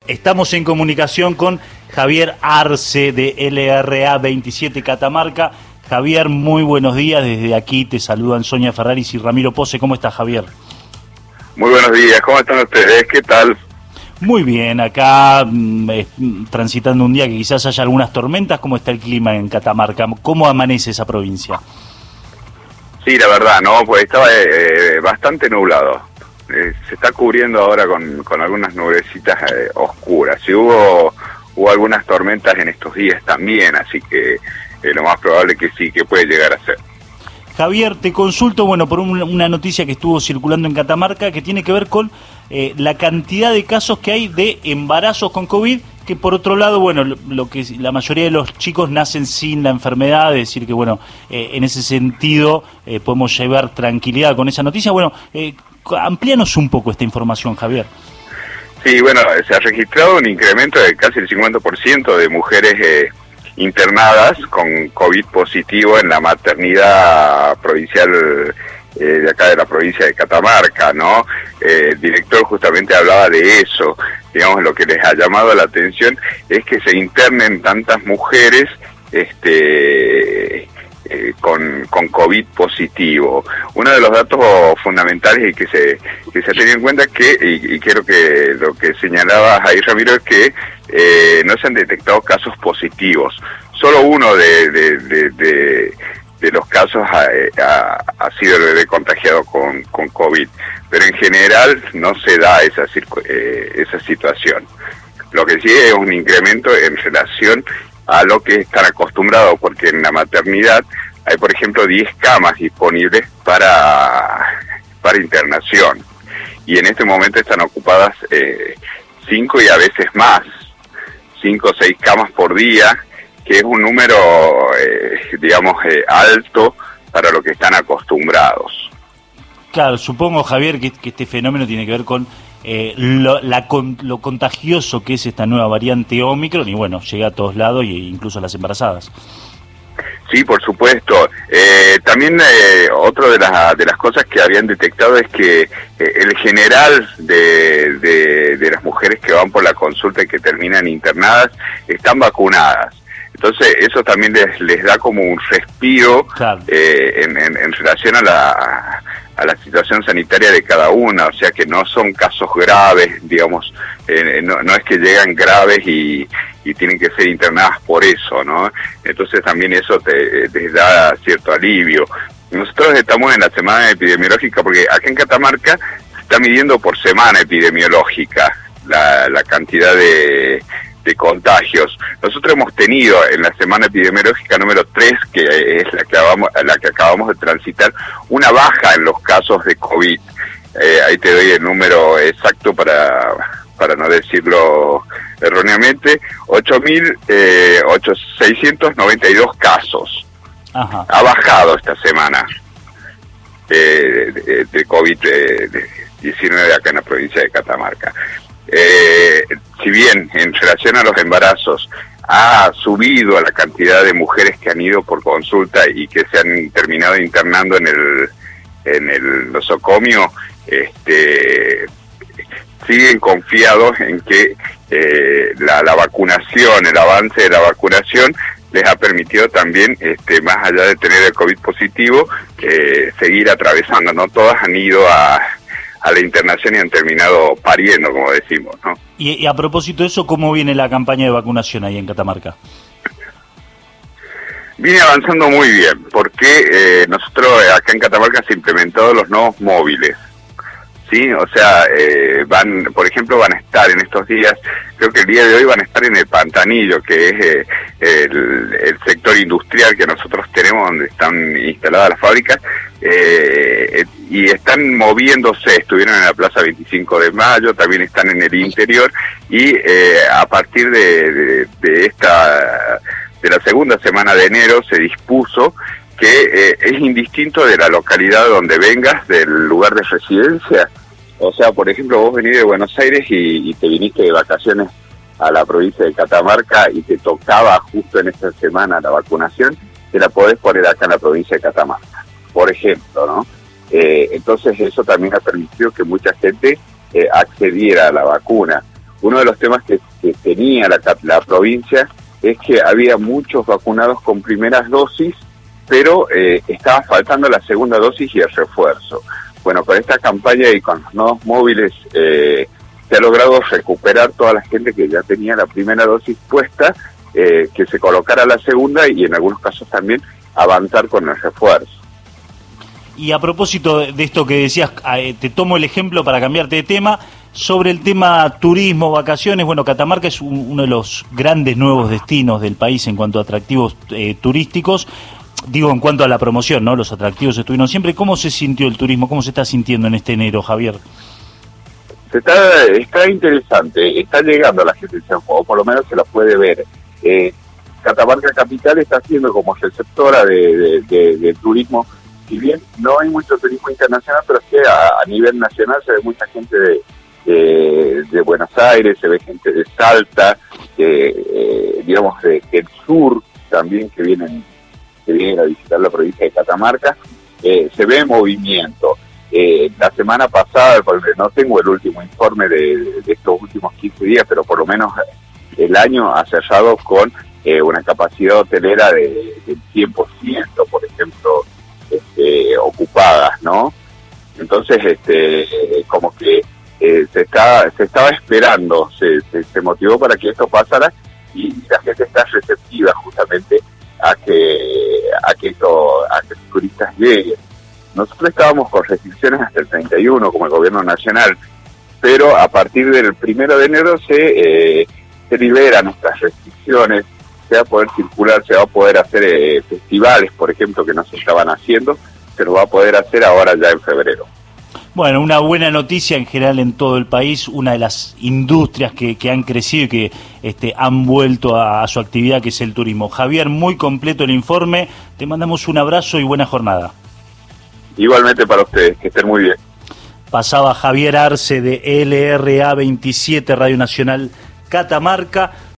Estamos en comunicación con Javier Arce de LRA 27 Catamarca. Javier, muy buenos días. Desde aquí te saludan Sonia Ferraris y Ramiro Pose. ¿Cómo estás, Javier? Muy buenos días. ¿Cómo están ustedes? ¿Qué tal? Muy bien. Acá transitando un día que quizás haya algunas tormentas. ¿Cómo está el clima en Catamarca? ¿Cómo amanece esa provincia? Sí, la verdad, ¿no? Pues estaba bastante nublado. Se está cubriendo ahora con algunas nubecitas oscuras. Y hubo algunas tormentas en estos días también, así que lo más probable que sí, que puede llegar a ser. Javier, te consulto, por una noticia que estuvo circulando en Catamarca que tiene que ver con la cantidad de casos que hay de embarazos con COVID, que por otro lado, lo que la mayoría de los chicos nacen sin la enfermedad, es decir que, en ese sentido podemos llevar tranquilidad con esa noticia. Amplíanos un poco esta información, Javier. Sí, se ha registrado un incremento de casi el 50% de mujeres internadas con COVID positivo en la maternidad provincial de acá de la provincia de Catamarca, ¿no? El director justamente hablaba de eso. Digamos, lo que les ha llamado la atención es que se internen tantas mujeres con COVID positivo. Uno de los datos fundamentales y que se ha tenido en cuenta y creo que lo que señalaba ahí Ramiro es que no se han detectado casos positivos. Solo uno de los casos ha sido el bebé contagiado con COVID, pero en general no se da esa situación. Lo que sí es un incremento en relación a lo que están acostumbrados, porque en la maternidad hay, por ejemplo, 10 camas disponibles para internación, y en este momento están ocupadas 5 y a veces más, 5 o 6 camas por día, que es un número, alto para lo que están acostumbrados. Claro, supongo, Javier, que este fenómeno tiene que ver con lo contagioso que es esta nueva variante Omicron y llega a todos lados e incluso a las embarazadas. Sí, por supuesto. También otra de las cosas que habían detectado es que el general de las mujeres que van por la consulta y que terminan internadas están vacunadas. Entonces eso también les da como un respiro, claro, en relación a la situación sanitaria de cada una, o sea que no son casos graves, digamos, no es que llegan graves y tienen que ser internadas por eso, ¿no? Entonces también eso les da cierto alivio. Nosotros estamos en la semana epidemiológica, porque acá en Catamarca se está midiendo por semana epidemiológica la cantidad de contagios. Nosotros hemos tenido en la semana epidemiológica número 3, que es la que acabamos de transitar, una baja en los casos de COVID. Ahí te doy el número exacto para no decirlo erróneamente, 8.692 casos. Ajá. Ha bajado esta semana de COVID-19 acá en la provincia de Catamarca. Si bien en relación a los embarazos ha subido a la cantidad de mujeres que han ido por consulta y que se han terminado internando en el nosocomio, siguen confiados en que la vacunación, el avance de la vacunación les ha permitido también, más allá de tener el COVID positivo, seguir atravesando. No todas han ido a la internación y han terminado pariendo, como decimos, ¿no? Y a propósito de eso, ¿cómo viene la campaña de vacunación ahí en Catamarca? Viene avanzando muy bien, porque nosotros acá en Catamarca se han implementado los nuevos móviles, ¿sí? O sea, por ejemplo, van a estar en estos días, creo que el día de hoy van a estar en el Pantanillo, que es el sector industrial que nosotros tenemos, donde están instaladas las fábricas, y están moviéndose. Estuvieron en la Plaza 25 de Mayo, también están en el interior, y a partir de la segunda semana de enero se dispuso que es indistinto de la localidad donde vengas, del lugar de residencia. O sea, por ejemplo, vos venís de Buenos Aires y te viniste de vacaciones a la provincia de Catamarca y te tocaba justo en esta semana la vacunación, te la podés poner acá en la provincia de Catamarca, por ejemplo, ¿no? Entonces eso también ha permitido que mucha gente accediera a la vacuna. uno de los temas que tenía la provincia es que había muchos vacunados con primeras dosis, pero estaba faltando la segunda dosis y el refuerzo. Bueno, con esta campaña y con los nodos móviles se ha logrado recuperar toda la gente que ya tenía la primera dosis puesta, que se colocara la segunda y en algunos casos también avanzar con el refuerzo. Y a propósito de esto que decías, te tomo el ejemplo para cambiarte de tema, sobre el tema turismo, vacaciones. Bueno, Catamarca es uno de los grandes nuevos destinos del país en cuanto a atractivos turísticos. Digo, en cuanto a la promoción, ¿no? Los atractivos estuvieron siempre. ¿Cómo se sintió el turismo? ¿Cómo se está sintiendo en este enero, Javier? Está interesante, está llegando la gente, o por lo menos se la puede ver. Catamarca Capital está siendo como receptora de turismo. Si bien no hay mucho turismo internacional, pero es que a nivel nacional se ve mucha gente de Buenos Aires, se ve gente de Salta, digamos del sur también que vienen a visitar la provincia de Catamarca. Se ve movimiento. La semana pasada, porque no tengo el último informe de estos últimos 15 días, pero por lo menos el año ha cerrado con una capacidad hotelera del 100%, por ejemplo, ocupadas, ¿no? Entonces, como que se estaba esperando, se motivó para que esto pasara y la gente está receptiva justamente a que los turistas lleguen. Nosotros estábamos con restricciones hasta el 31 como el gobierno nacional, pero a partir del 1 de enero se liberan estas restricciones, se va a poder circular, se va a poder hacer festivales, por ejemplo, que no se estaban haciendo, se lo va a poder hacer ahora ya en febrero. Bueno, una buena noticia en general en todo el país, una de las industrias que han crecido y que han vuelto a su actividad, que es el turismo. Javier, muy completo el informe, te mandamos un abrazo y buena jornada. Igualmente para ustedes, que estén muy bien. Pasaba Javier Arce de LRA 27, Radio Nacional Catamarca.